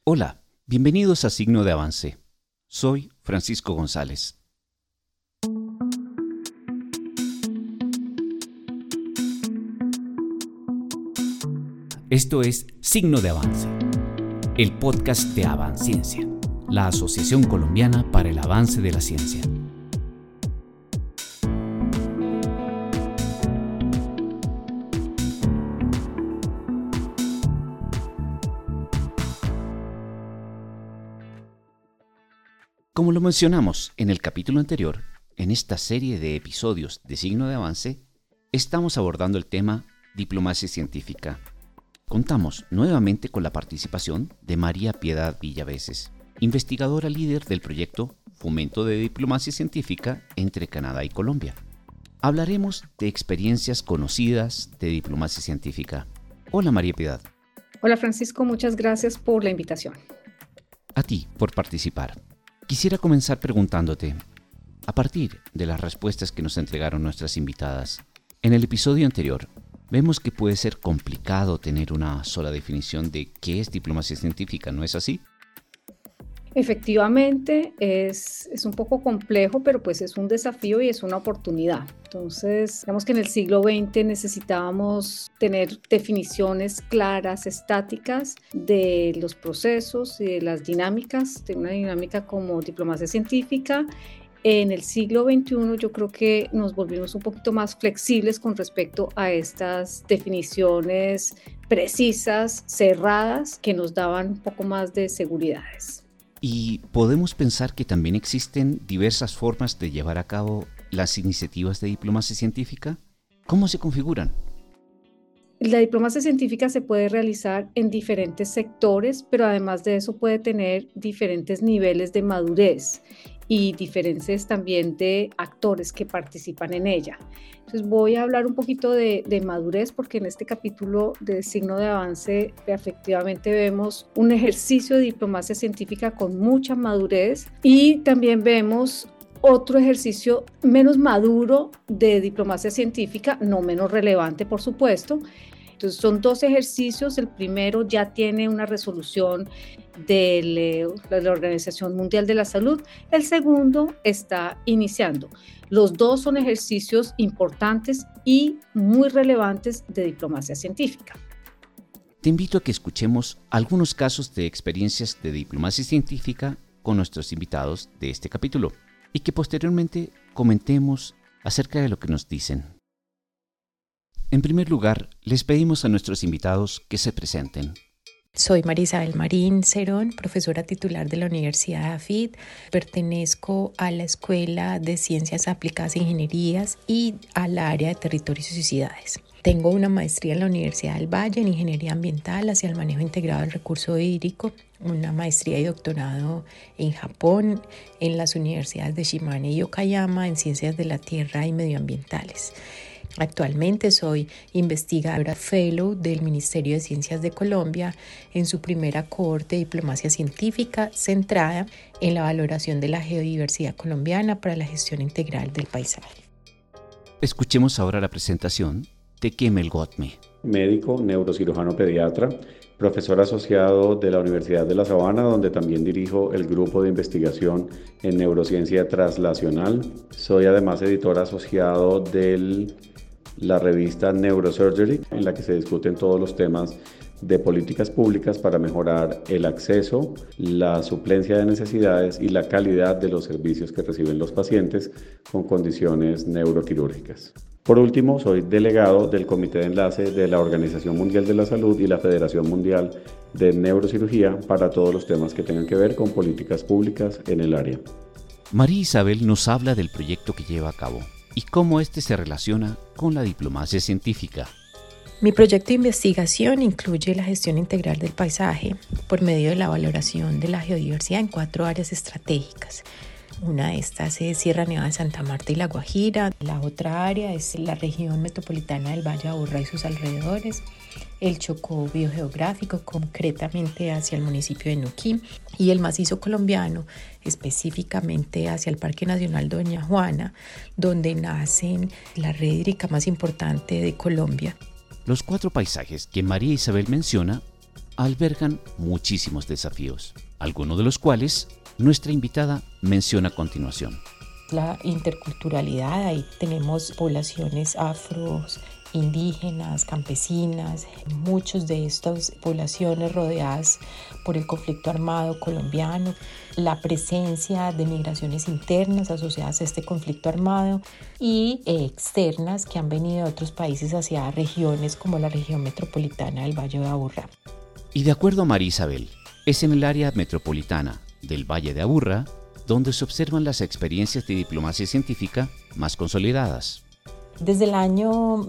Hola, bienvenidos a Signo de Avance. Soy Francisco González. Esto es Signo de Avance, el podcast de Avanciencia, la Asociación Colombiana para el Avance de la Ciencia. Como lo mencionamos en el capítulo anterior, en esta serie de episodios de Signo de Avance, estamos abordando el tema diplomacia científica. Contamos nuevamente con la participación de María Piedad Villaveses, investigadora líder del proyecto Fomento de Diplomacia Científica entre Canadá y Colombia. Hablaremos de experiencias conocidas de diplomacia científica. Hola María Piedad. Hola Francisco, muchas gracias por la invitación. A ti por participar. Quisiera comenzar preguntándote, a partir de las respuestas que nos entregaron nuestras invitadas, en el episodio anterior, vemos que puede ser complicado tener una sola definición de qué es diplomacia científica, ¿no es así? Efectivamente, es un poco complejo, pero pues es un desafío y es una oportunidad. Entonces, digamos que en el siglo XX necesitábamos tener definiciones claras, estáticas de los procesos y de las dinámicas, de una dinámica como diplomacia científica. En el siglo XXI yo creo que nos volvimos un poquito más flexibles con respecto a estas definiciones precisas, cerradas, que nos daban un poco más de seguridades. Y podemos pensar que también existen diversas formas de llevar a cabo las iniciativas de diplomacia científica. ¿Cómo se configuran? La diplomacia científica se puede realizar en diferentes sectores, pero además de eso puede tener diferentes niveles de madurez y diferentes también de actores que participan en ella. Entonces voy a hablar un poquito de madurez porque en este capítulo de Signo de Avance efectivamente vemos un ejercicio de diplomacia científica con mucha madurez y también vemos otro ejercicio menos maduro de diplomacia científica, no menos relevante por supuesto. Entonces son dos ejercicios, el primero ya tiene una resolución de la Organización Mundial de la Salud, el segundo está iniciando. Los dos son ejercicios importantes y muy relevantes de diplomacia científica. Te invito a que escuchemos algunos casos de experiencias de diplomacia científica con nuestros invitados de este capítulo y que posteriormente comentemos acerca de lo que nos dicen. En primer lugar, les pedimos a nuestros invitados que se presenten. Soy María Isabel Marín Cerón, profesora titular de la Universidad de AFID. Pertenezco a la Escuela de Ciencias Aplicadas e Ingenierías y al área de Territorios y Ciudades. Tengo una maestría en la Universidad del Valle en Ingeniería Ambiental hacia el manejo integrado del recurso hídrico, una maestría y doctorado en Japón en las universidades de Shimane y Okayama en Ciencias de la Tierra y Medioambientales. Actualmente soy investigadora fellow del Ministerio de Ciencias de Colombia en su primera cohorte de diplomacia científica centrada en la valoración de la geodiversidad colombiana para la gestión integral del paisaje. Escuchemos ahora la presentación de Kemel Gotme. Médico, neurocirujano pediatra, profesor asociado de la Universidad de La Sabana, donde también dirijo el grupo de investigación en neurociencia translacional. Soy además editor asociado de la revista Neurosurgery, en la que se discuten todos los temas de políticas públicas para mejorar el acceso, la suplencia de necesidades y la calidad de los servicios que reciben los pacientes con condiciones neuroquirúrgicas. Por último, soy delegado del Comité de Enlace de la Organización Mundial de la Salud y la Federación Mundial de Neurocirugía para todos los temas que tengan que ver con políticas públicas en el área. María Isabel nos habla del proyecto que lleva a cabo y cómo este se relaciona con la diplomacia científica. Mi proyecto de investigación incluye la gestión integral del paisaje por medio de la valoración de la geodiversidad en 4 áreas estratégicas. Una de estas es Sierra Nevada de Santa Marta y La Guajira. La otra área es la región metropolitana del Valle de Aburrá y sus alrededores. El Chocó biogeográfico, concretamente hacia el municipio de Nuquí. Y el macizo colombiano, específicamente hacia el Parque Nacional Doña Juana, donde nace la red hídrica más importante de Colombia. Los 4 paisajes que María Isabel menciona albergan muchísimos desafíos, algunos de los cuales nuestra invitada menciona a continuación. La interculturalidad, ahí tenemos poblaciones afros, indígenas, campesinas, muchas de estas poblaciones rodeadas por el conflicto armado colombiano, la presencia de migraciones internas asociadas a este conflicto armado y externas que han venido de otros países hacia regiones como la región metropolitana del Valle de Aburrá. Y de acuerdo a María Isabel, es en el área metropolitana del Valle de Aburrá donde se observan las experiencias de diplomacia científica más consolidadas. Desde el año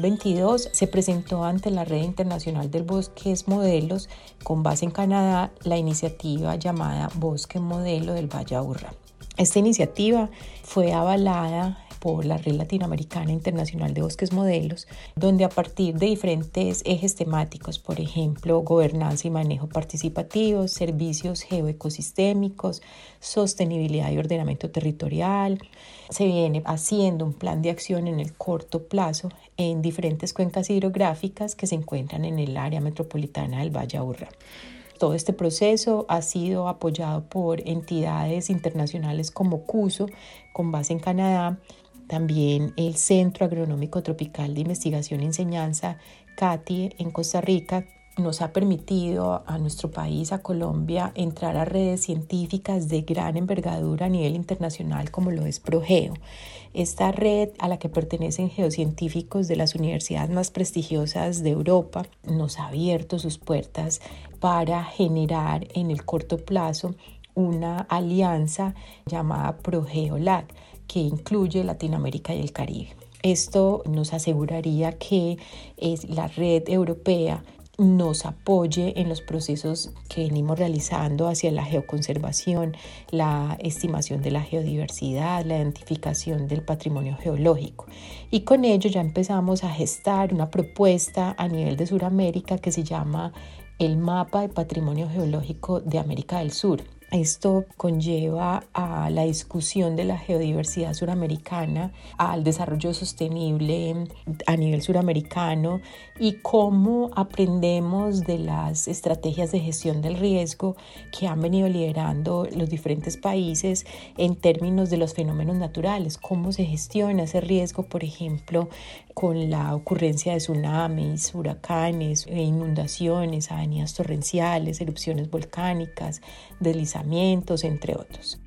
2022 se presentó ante la Red Internacional del Bosques Modelos, con base en Canadá, la iniciativa llamada Bosque Modelo del Valle de Aburrá. Esta iniciativa fue avalada por la Red Latinoamericana Internacional de Bosques Modelos, donde a partir de diferentes ejes temáticos, por ejemplo, gobernanza y manejo participativo, servicios geoecosistémicos, sostenibilidad y ordenamiento territorial, se viene haciendo un plan de acción en el corto plazo en diferentes cuencas hidrográficas que se encuentran en el área metropolitana del Valle de Aburrá. Todo este proceso ha sido apoyado por entidades internacionales como CUSO, con base en Canadá, también el Centro Agronómico Tropical de Investigación y Enseñanza, CATI, en Costa Rica. Nos ha permitido a nuestro país, a Colombia, entrar a redes científicas de gran envergadura a nivel internacional como lo es ProGeo. Esta red, a la que pertenecen geocientíficos de las universidades más prestigiosas de Europa, nos ha abierto sus puertas para generar en el corto plazo una alianza llamada ProGeoLAC, que incluye Latinoamérica y el Caribe. Esto nos aseguraría que la red europea nos apoye en los procesos que venimos realizando hacia la geoconservación, la estimación de la geodiversidad, la identificación del patrimonio geológico. Y con ello ya empezamos a gestar una propuesta a nivel de Sudamérica que se llama el Mapa de Patrimonio Geológico de América del Sur. Esto conlleva a la discusión de la geodiversidad suramericana, al desarrollo sostenible a nivel suramericano y cómo aprendemos de las estrategias de gestión del riesgo que han venido liderando los diferentes países en términos de los fenómenos naturales, cómo se gestiona ese riesgo, por ejemplo, con la ocurrencia de tsunamis, huracanes, inundaciones, avenidas torrenciales, erupciones volcánicas, deslizamientos, entre otros.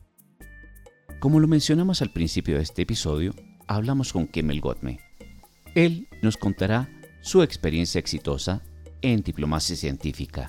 Como lo mencionamos al principio de este episodio, hablamos con Kemel Gotme. Él nos contará su experiencia exitosa en diplomacia científica.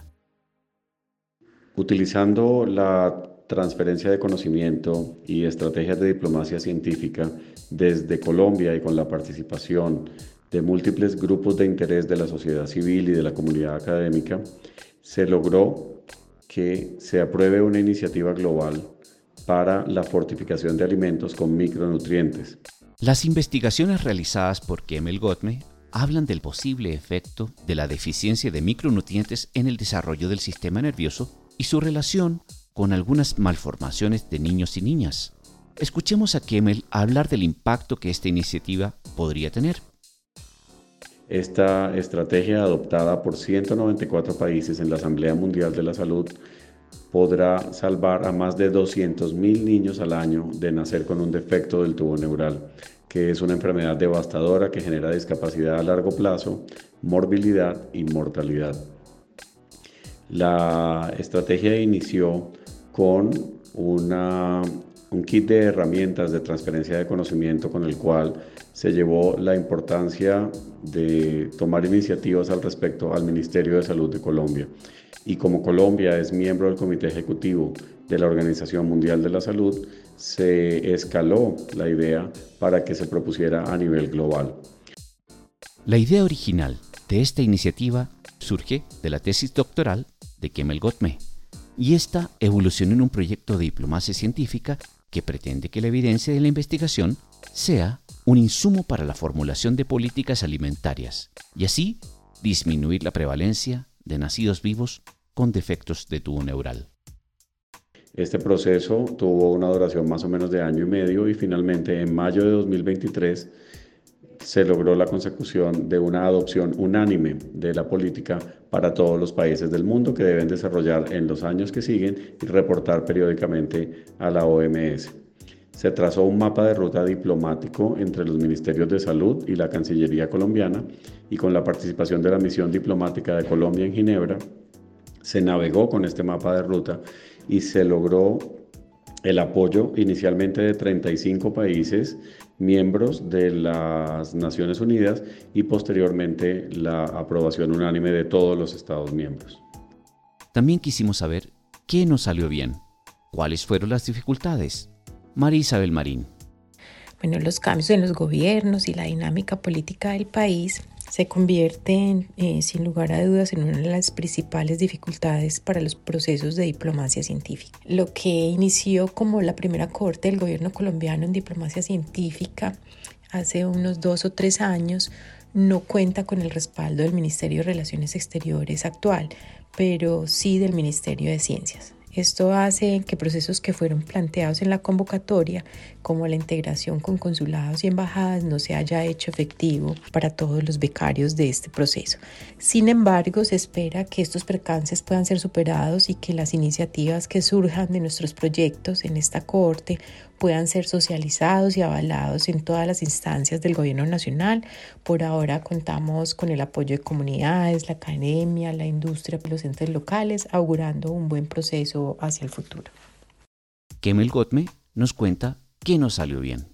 Utilizando la transferencia de conocimiento y estrategias de diplomacia científica desde Colombia y con la participación de múltiples grupos de interés de la sociedad civil y de la comunidad académica, se logró que se apruebe una iniciativa global para la fortificación de alimentos con micronutrientes. Las investigaciones realizadas por Kemel Gotme hablan del posible efecto de la deficiencia de micronutrientes en el desarrollo del sistema nervioso y su relación con algunas malformaciones de niños y niñas. Escuchemos a Kemel hablar del impacto que esta iniciativa podría tener. Esta estrategia, adoptada por 194 países en la Asamblea Mundial de la Salud, podrá salvar a más de 200.000 niños al año de nacer con un defecto del tubo neural, que es una enfermedad devastadora que genera discapacidad a largo plazo, morbilidad y mortalidad. La estrategia inició con un kit de herramientas de transferencia de conocimiento con el cual se llevó la importancia de tomar iniciativas al respecto al Ministerio de Salud de Colombia. Y como Colombia es miembro del Comité Ejecutivo de la Organización Mundial de la Salud, se escaló la idea para que se propusiera a nivel global. La idea original de esta iniciativa surge de la tesis doctoral de Kemel Gotme, y esta evolucionó en un proyecto de diplomacia científica que pretende que la evidencia de la investigación sea un insumo para la formulación de políticas alimentarias y así disminuir la prevalencia de nacidos vivos con defectos de tubo neural. Este proceso tuvo una duración más o menos de año y medio y finalmente en mayo de 2023 se logró la consecución de una adopción unánime de la política para todos los países del mundo que deben desarrollar en los años que siguen y reportar periódicamente a la OMS. Se trazó un mapa de ruta diplomático entre los Ministerios de Salud y la Cancillería colombiana, y con la participación de la misión diplomática de Colombia en Ginebra, se navegó con este mapa de ruta y se logró el apoyo inicialmente de 35 países miembros de las Naciones Unidas y posteriormente la aprobación unánime de todos los Estados miembros. También quisimos saber qué nos salió bien, cuáles fueron las dificultades. María Isabel Marín. Bueno, los cambios en los gobiernos y la dinámica política del país se convierten, sin lugar a dudas, en una de las principales dificultades para los procesos de diplomacia científica. Lo que inició como la primera cohorte del gobierno colombiano en diplomacia científica hace unos 2 o 3 años no cuenta con el respaldo del Ministerio de Relaciones Exteriores actual, pero sí del Ministerio de Ciencias. Esto hace que procesos que fueron planteados en la convocatoria, como la integración con consulados y embajadas, no se haya hecho efectivo para todos los becarios de este proceso. Sin embargo, se espera que estos percances puedan ser superados y que las iniciativas que surjan de nuestros proyectos en esta cohorte puedan ser socializados y avalados en todas las instancias del gobierno nacional. Por ahora contamos con el apoyo de comunidades, la academia, la industria y los entes locales, augurando un buen proceso hacia el futuro. Kemel Gotme nos cuenta qué nos salió bien.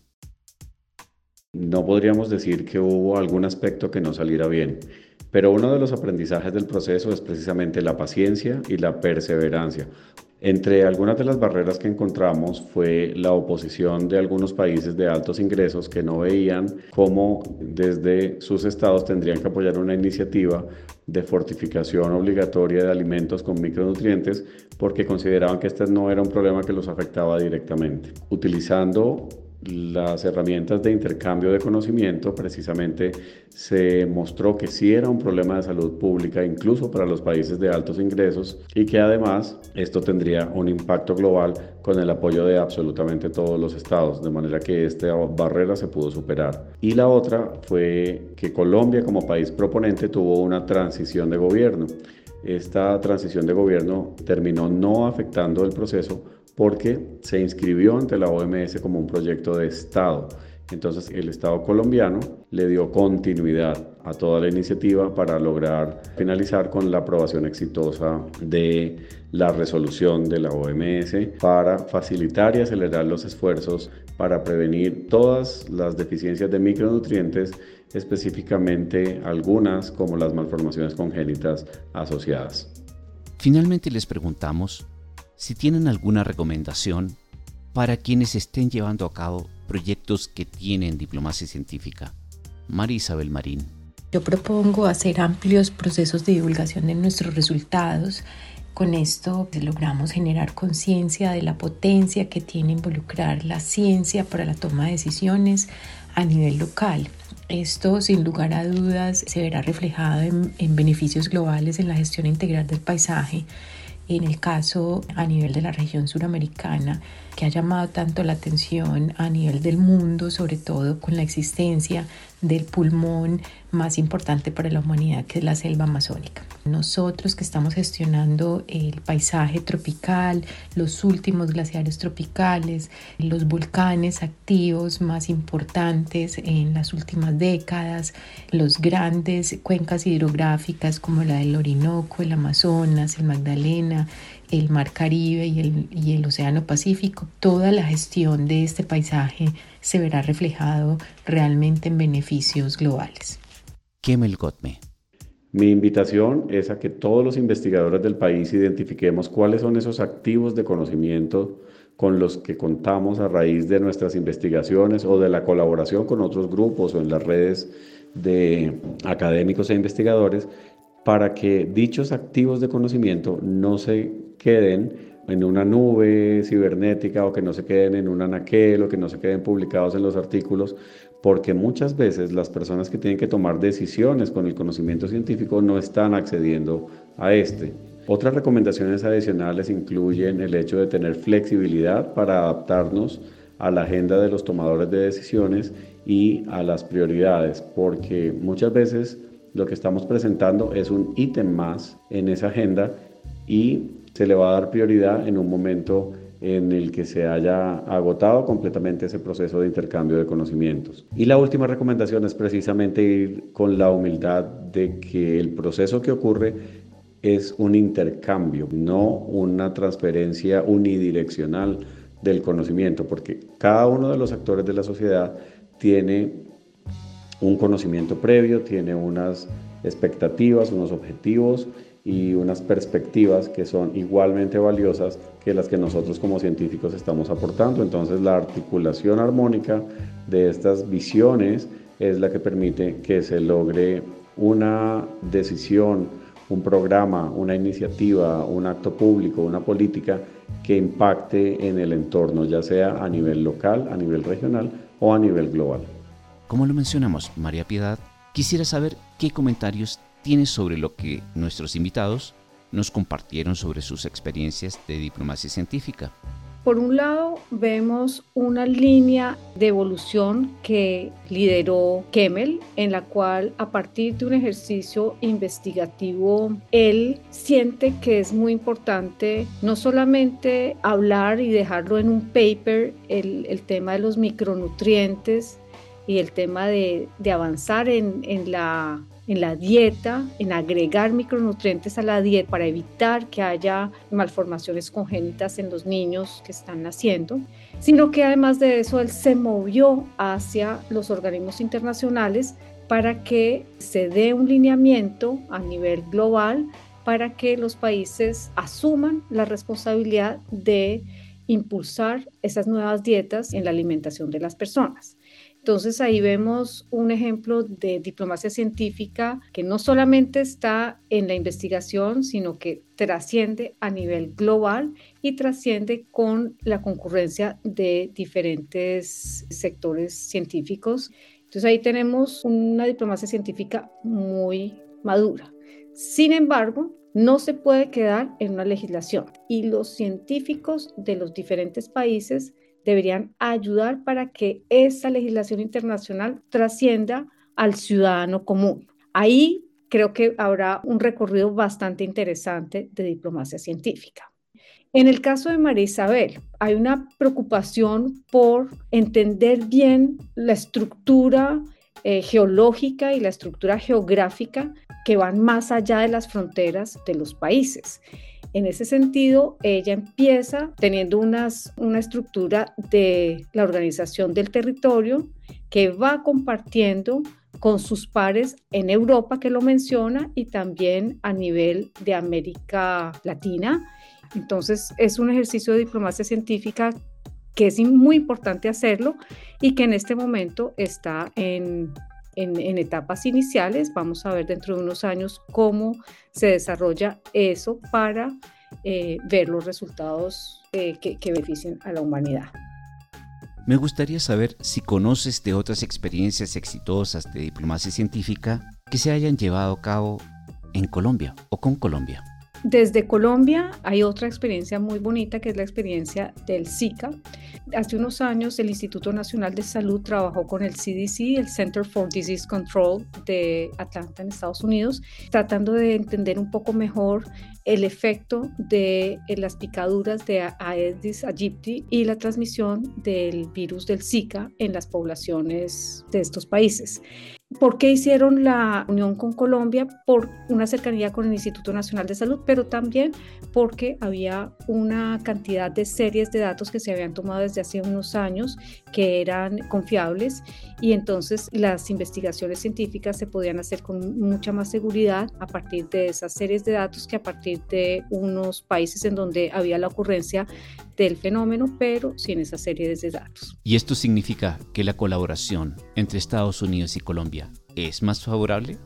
No podríamos decir que hubo algún aspecto que no saliera bien, pero uno de los aprendizajes del proceso es precisamente la paciencia y la perseverancia. Entre algunas de las barreras que encontramos fue la oposición de algunos países de altos ingresos que no veían cómo desde sus estados tendrían que apoyar una iniciativa de fortificación obligatoria de alimentos con micronutrientes porque consideraban que este no era un problema que los afectaba directamente. Utilizando las herramientas de intercambio de conocimiento, precisamente se mostró que sí era un problema de salud pública, incluso para los países de altos ingresos, y que además esto tendría un impacto global con el apoyo de absolutamente todos los estados, de manera que esta barrera se pudo superar. Y la otra fue que Colombia, como país proponente, tuvo una transición de gobierno. Esta transición de gobierno terminó no afectando el proceso porque se inscribió ante la OMS como un proyecto de Estado. Entonces el Estado colombiano le dio continuidad a toda la iniciativa para lograr finalizar con la aprobación exitosa de la resolución de la OMS para facilitar y acelerar los esfuerzos para prevenir todas las deficiencias de micronutrientes, específicamente algunas como las malformaciones congénitas asociadas. Finalmente les preguntamos si tienen alguna recomendación para quienes estén llevando a cabo proyectos que tienen diplomacia científica. María Isabel Marín. Yo propongo hacer amplios procesos de divulgación de nuestros resultados. Con esto logramos generar conciencia de la potencia que tiene involucrar la ciencia para la toma de decisiones a nivel local. Esto, sin lugar a dudas, se verá reflejado en beneficios globales en la gestión integral del paisaje. En el caso a nivel de la región suramericana, que ha llamado tanto la atención a nivel del mundo, sobre todo con la existencia del pulmón más importante para la humanidad, que es la selva amazónica. Nosotros que estamos gestionando el paisaje tropical, los últimos glaciares tropicales, los volcanes activos más importantes en las últimas décadas, los grandes cuencas hidrográficas como la del Orinoco, el Amazonas, el Magdalena, el Mar Caribe y el Océano Pacífico, toda la gestión de este paisaje se verá reflejado realmente en beneficios globales. Kemel Gotme. Mi invitación es a que todos los investigadores del país identifiquemos cuáles son esos activos de conocimiento con los que contamos a raíz de nuestras investigaciones o de la colaboración con otros grupos o en las redes de académicos e investigadores, para que dichos activos de conocimiento no se queden en una nube cibernética o que no se queden en un anaquel o que no se queden publicados en los artículos, porque muchas veces las personas que tienen que tomar decisiones con el conocimiento científico no están accediendo a este. Otras recomendaciones adicionales incluyen el hecho de tener flexibilidad para adaptarnos a la agenda de los tomadores de decisiones y a las prioridades, porque muchas veces lo que estamos presentando es un ítem más en esa agenda y se le va a dar prioridad en un momento en el que se haya agotado completamente ese proceso de intercambio de conocimientos. Y la última recomendación es precisamente ir con la humildad de que el proceso que ocurre es un intercambio, no una transferencia unidireccional del conocimiento, porque cada uno de los actores de la sociedad tiene un conocimiento previo, tiene unas expectativas, unos objetivos y unas perspectivas que son igualmente valiosas que las que nosotros como científicos estamos aportando. Entonces la articulación armónica de estas visiones es la que permite que se logre una decisión, un programa, una iniciativa, un acto público, una política que impacte en el entorno, ya sea a nivel local, a nivel regional o a nivel global. Como lo mencionamos, María Piedad, quisiera saber qué comentarios tienes sobre lo que nuestros invitados nos compartieron sobre sus experiencias de diplomacia científica. Por un lado, vemos una línea de evolución que lideró Kemmel, en la cual a partir de un ejercicio investigativo, él siente que es muy importante no solamente hablar y dejarlo en un paper, el tema de los micronutrientes y el tema de avanzar en la dieta, en agregar micronutrientes a la dieta para evitar que haya malformaciones congénitas en los niños que están naciendo, sino que además de eso él se movió hacia los organismos internacionales para que se dé un lineamiento a nivel global para que los países asuman la responsabilidad de impulsar esas nuevas dietas en la alimentación de las personas. Entonces ahí vemos un ejemplo de diplomacia científica que no solamente está en la investigación, sino que trasciende a nivel global y trasciende con la concurrencia de diferentes sectores científicos. Entonces ahí tenemos una diplomacia científica muy madura. Sin embargo, no se puede quedar en una legislación y los científicos de los diferentes países deberían ayudar para que esa legislación internacional trascienda al ciudadano común. Ahí creo que habrá un recorrido bastante interesante de diplomacia científica. En el caso de María Isabel, hay una preocupación por entender bien la estructura geológica y la estructura geográfica que van más allá de las fronteras de los países. En ese sentido, ella empieza teniendo una estructura de la organización del territorio que va compartiendo con sus pares en Europa, que lo menciona, y también a nivel de América Latina. Entonces, es un ejercicio de diplomacia científica que es muy importante hacerlo y que en este momento está en etapas iniciales. Vamos a ver dentro de unos años cómo se desarrolla eso para ver los resultados que beneficien a la humanidad. Me gustaría saber si conoces de otras experiencias exitosas de diplomacia científica que se hayan llevado a cabo en Colombia o con Colombia. Desde Colombia hay otra experiencia muy bonita que es la experiencia del Zika. Hace unos años el Instituto Nacional de Salud trabajó con el CDC, el Center for Disease Control de Atlanta en Estados Unidos, tratando de entender un poco mejor el efecto de las picaduras de Aedes aegypti y la transmisión del virus del Zika en las poblaciones de estos países. ¿Por qué hicieron la unión con Colombia? Por una cercanía con el Instituto Nacional de Salud, pero también porque había una cantidad de series de datos que se habían tomado desde hace unos años que eran confiables y entonces las investigaciones científicas se podían hacer con mucha más seguridad a partir de esas series de datos que a partir de unos países en donde había la ocurrencia del fenómeno, pero sin esa serie de datos. ¿Y esto significa que la colaboración entre Estados Unidos y Colombia es más favorable?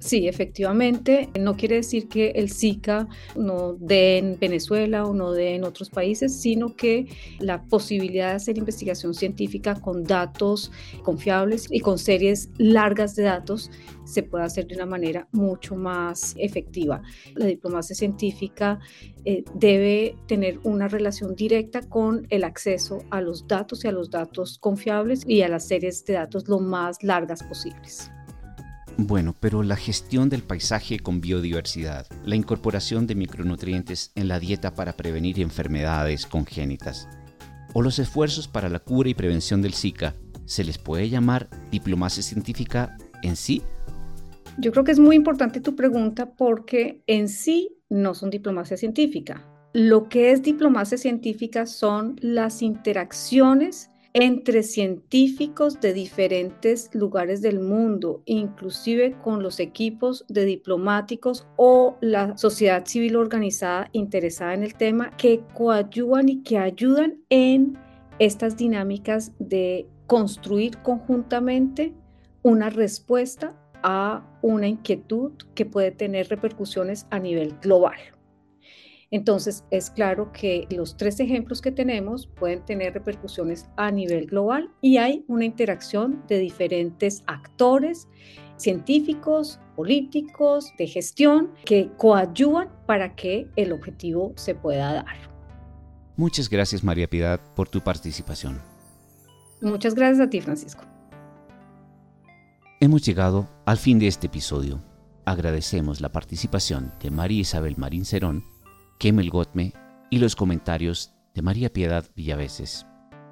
Sí, efectivamente, no quiere decir que el SICA no dé en Venezuela o no dé en otros países, sino que la posibilidad de hacer investigación científica con datos confiables y con series largas de datos se puede hacer de una manera mucho más efectiva. La diplomacia científica debe tener una relación directa con el acceso a los datos y a los datos confiables y a las series de datos lo más largas posibles. Bueno, pero la gestión del paisaje con biodiversidad, la incorporación de micronutrientes en la dieta para prevenir enfermedades congénitas, o los esfuerzos para la cura y prevención del Zika, ¿se les puede llamar diplomacia científica en sí? Yo creo que es muy importante tu pregunta porque en sí no son diplomacia científica. Lo que es diplomacia científica son las interacciones entre científicos de diferentes lugares del mundo, inclusive con los equipos de diplomáticos o la sociedad civil organizada interesada en el tema, que coadyuvan y que ayudan en estas dinámicas de construir conjuntamente una respuesta a una inquietud que puede tener repercusiones a nivel global. Entonces, es claro que los 3 ejemplos que tenemos pueden tener repercusiones a nivel global y hay una interacción de diferentes actores, científicos, políticos, de gestión, que coadyuvan para que el objetivo se pueda dar. Muchas gracias, María Piedad, por tu participación. Muchas gracias a ti, Francisco. Hemos llegado al fin de este episodio. Agradecemos la participación de María Isabel Marín Cerón, Kemel Gotme y los comentarios de María Piedad Villaveses.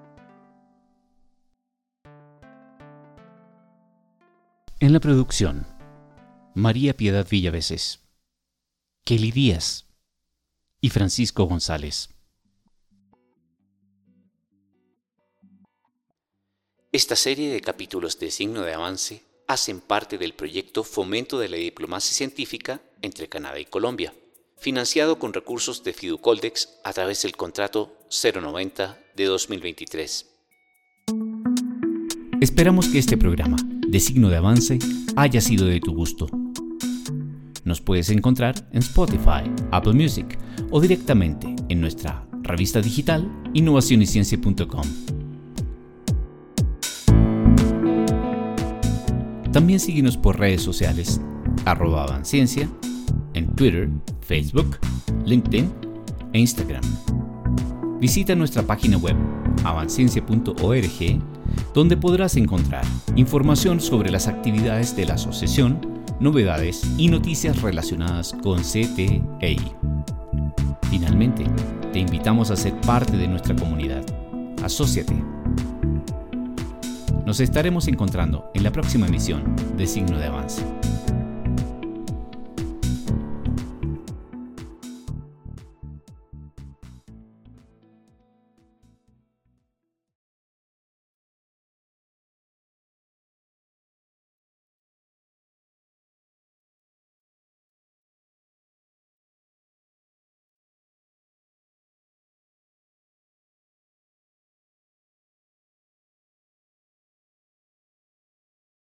En la producción, María Piedad Villaveses, Kelly Díaz y Francisco González. Esta serie de capítulos de Signo de Avance hacen parte del proyecto Fomento de la Diplomacia Científica entre Canadá y Colombia, financiado con recursos de Fiducoldex a través del contrato 090 de 2023. Esperamos que este programa de Signo de Avance haya sido de tu gusto. Nos puedes encontrar en Spotify, Apple Music o directamente en nuestra revista digital innovacionyciencia.com. También síguenos por redes sociales @avanciencia en Twitter, Facebook, LinkedIn e Instagram. Visita nuestra página web avanciencia.org, donde podrás encontrar información sobre las actividades de la asociación, novedades y noticias relacionadas con CTEI. Finalmente, te invitamos a ser parte de nuestra comunidad. Asóciate. Nos estaremos encontrando en la próxima emisión de Signo de Avance.